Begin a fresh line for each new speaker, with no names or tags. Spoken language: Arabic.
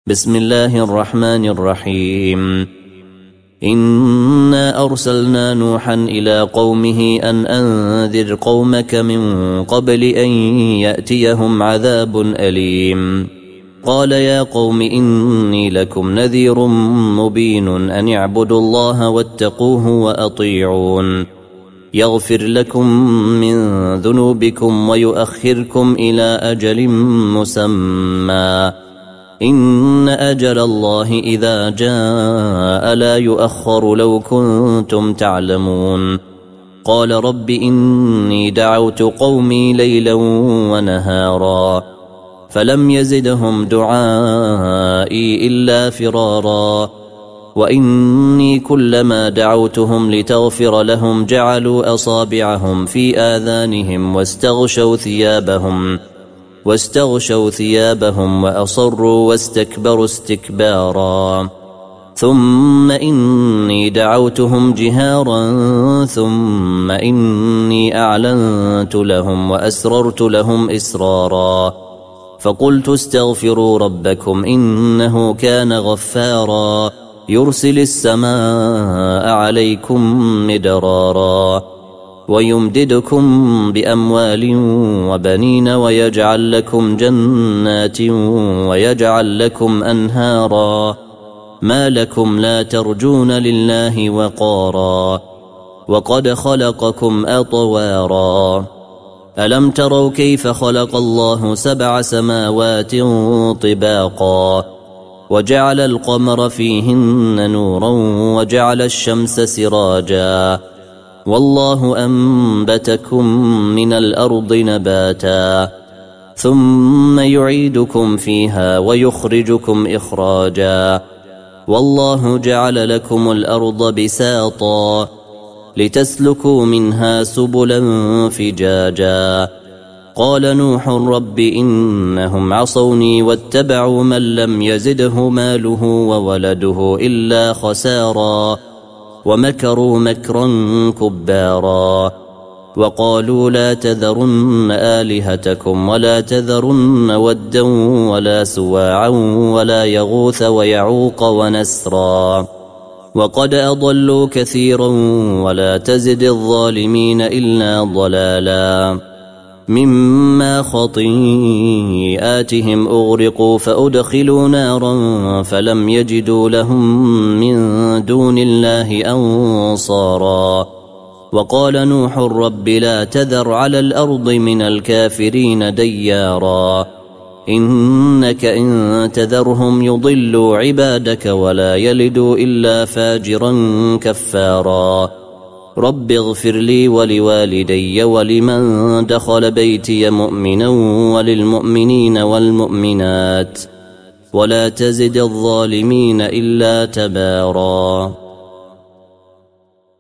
بسم الله الرحمن الرحيم. إنا أرسلنا نوحا إلى قومه أن أنذر قومك من قبل أن يأتيهم عذاب أليم. قال يا قوم إني لكم نذير مبين أن اعبدوا الله واتقوه وأطيعون يغفر لكم من ذنوبكم ويؤخركم إلى أجل مسمى إن أجل الله إذا جاء لا يؤخر لو كنتم تعلمون. قال رب إني دعوت قومي ليلا ونهارا فلم يزدهم دعائي إلا فرارا وإني كلما دعوتهم لتغفر لهم جعلوا أصابعهم في آذانهم واستغشوا ثيابهم وأصروا واستكبروا استكبارا ثم إني دعوتهم جهارا ثم إني أعلنت لهم وأسررت لهم إسرارا فقلت استغفروا ربكم إنه كان غفارا يرسل السماء عليكم مدرارا ويمددكم بأموال وبنين ويجعل لكم جنات ويجعل لكم أنهارا ما لكم لا ترجون لله وقارا وقد خلقكم أطوارا ألم تروا كيف خلق الله 7 سماوات طباقا وجعل القمر فيهن نورا وجعل الشمس سراجا والله أنبتكم من الأرض نباتا ثم يعيدكم فيها ويخرجكم إخراجا والله جعل لكم الأرض بساطا لتسلكوا منها سبلا فجاجا قال نوح رب إنهم عصوني واتبعوا من لم يزده ماله وولده إلا خسارا ومكروا مكرا كبارا وقالوا لا تذرن آلهتكم ولا تذرن ودا ولا سواعا ولا يغوث ويعوق ونسرا وقد أضلوا كثيرا ولا تزد الظالمين إلا ضلالا مما خطيئاتهم أغرقوا فأدخلوا نارا فلم يجدوا لهم من دون الله أنصارا وقال نوح رب لا تذر على الأرض من الكافرين ديارا إنك إن تذرهم يضلوا عبادك ولا يلدوا إلا فاجرا كفارا رب اغفر لي ولوالدي ولمن دخل بيتي مؤمنا وللمؤمنين والمؤمنات ولا تزد الظالمين إلا تبارا.